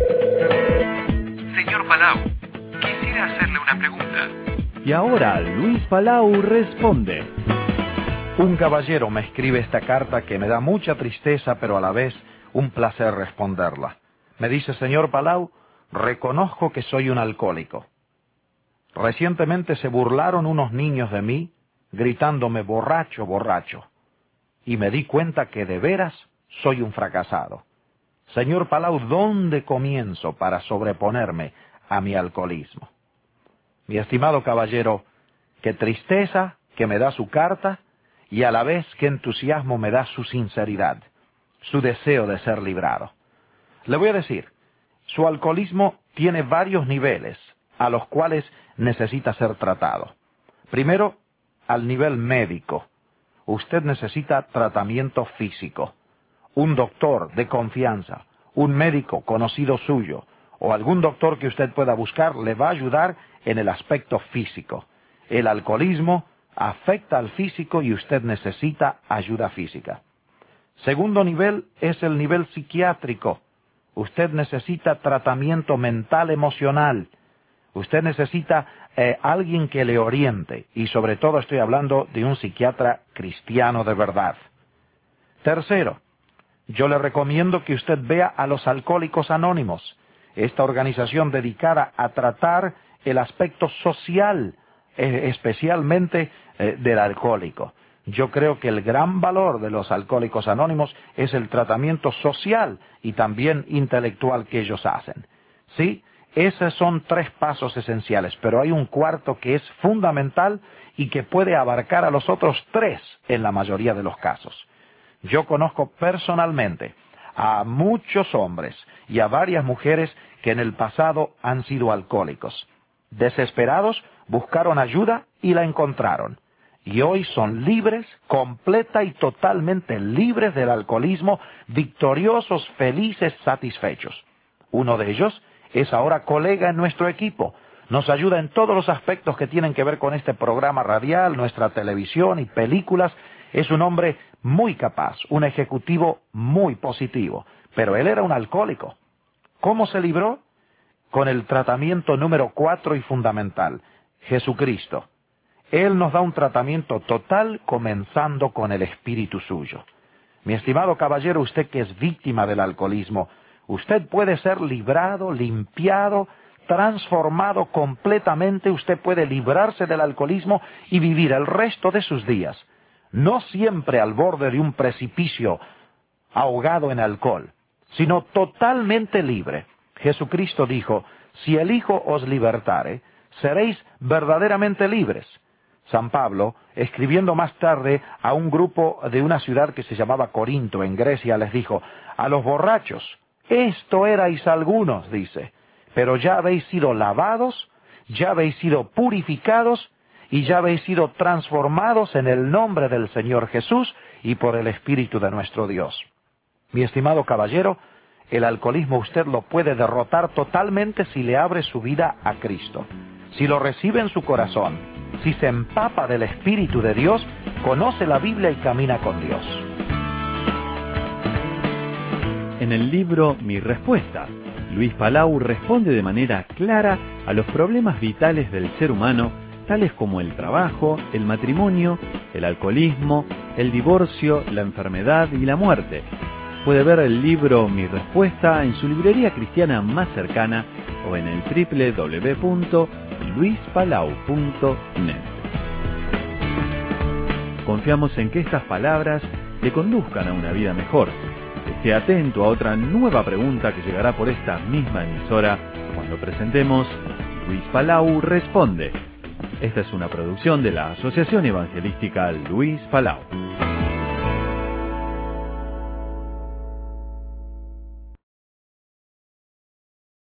Señor Palau, quisiera hacerle una pregunta. Y ahora Luis Palau responde. Un caballero me escribe esta carta que me da mucha tristeza, pero a la vez un placer responderla. Me dice: señor Palau, reconozco que soy un alcohólico. Recientemente se burlaron unos niños de mí, gritándome borracho, borracho. Y me di cuenta que de veras soy un fracasado. Señor Palau, ¿dónde comienzo para sobreponerme a mi alcoholismo? Mi estimado caballero, qué tristeza que me da su carta y a la vez qué entusiasmo me da su sinceridad, su deseo de ser librado. Le voy a decir, su alcoholismo tiene varios niveles a los cuales necesita ser tratado. Primero, al nivel médico. Usted necesita tratamiento físico. Un doctor de confianza, un médico conocido suyo, o algún doctor que usted pueda buscar, le va a ayudar en el aspecto físico. El alcoholismo afecta al físico y usted necesita ayuda física. Segundo nivel es el nivel psiquiátrico. Usted necesita tratamiento mental emocional. Usted necesita alguien que le oriente, y sobre todo estoy hablando de un psiquiatra cristiano de verdad. Tercero, yo le recomiendo que usted vea a los Alcohólicos Anónimos, esta organización dedicada a tratar el aspecto social, especialmente del alcohólico. Yo creo que el gran valor de los Alcohólicos Anónimos es el tratamiento social y también intelectual que ellos hacen. ¿Sí? Esos son 3 pasos esenciales, pero hay un cuarto que es fundamental y que puede abarcar a los otros 3 en la mayoría de los casos. Yo conozco personalmente a muchos hombres y a varias mujeres que en el pasado han sido alcohólicos. Desesperados, buscaron ayuda y la encontraron. Y hoy son libres, completa y totalmente libres del alcoholismo, victoriosos, felices, satisfechos. Uno de ellos es ahora colega en nuestro equipo. Nos ayuda en todos los aspectos que tienen que ver con este programa radial, nuestra televisión y películas. Es un hombre muy capaz, un ejecutivo muy positivo. Pero él era un alcohólico. ¿Cómo se libró? Con el tratamiento número 4 y fundamental, Jesucristo. Él nos da un tratamiento total comenzando con el espíritu suyo. Mi estimado caballero, usted que es víctima del alcoholismo, usted puede ser librado, limpiado, transformado completamente. Usted puede librarse del alcoholismo y vivir el resto de sus días, no siempre al borde de un precipicio, ahogado en alcohol, sino totalmente libre. Jesucristo dijo: si el Hijo os libertare, seréis verdaderamente libres. San Pablo, escribiendo más tarde a un grupo de una ciudad que se llamaba Corinto, en Grecia, les dijo: a los borrachos, esto erais algunos, dice, pero ya habéis sido lavados, ya habéis sido purificados, y ya habéis sido transformados en el nombre del Señor Jesús y por el Espíritu de nuestro Dios. Mi estimado caballero, el alcoholismo usted lo puede derrotar totalmente si le abre su vida a Cristo. Si lo recibe en su corazón, si se empapa del Espíritu de Dios, conoce la Biblia y camina con Dios. En el libro Mi Respuesta, Luis Palau responde de manera clara a los problemas vitales del ser humano, tales como el trabajo, el matrimonio, el alcoholismo, el divorcio, la enfermedad y la muerte. Puede ver el libro Mi Respuesta en su librería cristiana más cercana o en el www.luispalau.net. Confiamos en que estas palabras le conduzcan a una vida mejor. Esté atento a otra nueva pregunta que llegará por esta misma emisora cuando presentemos Luis Palau Responde. Esta es una producción de la Asociación Evangelística Luis Palau.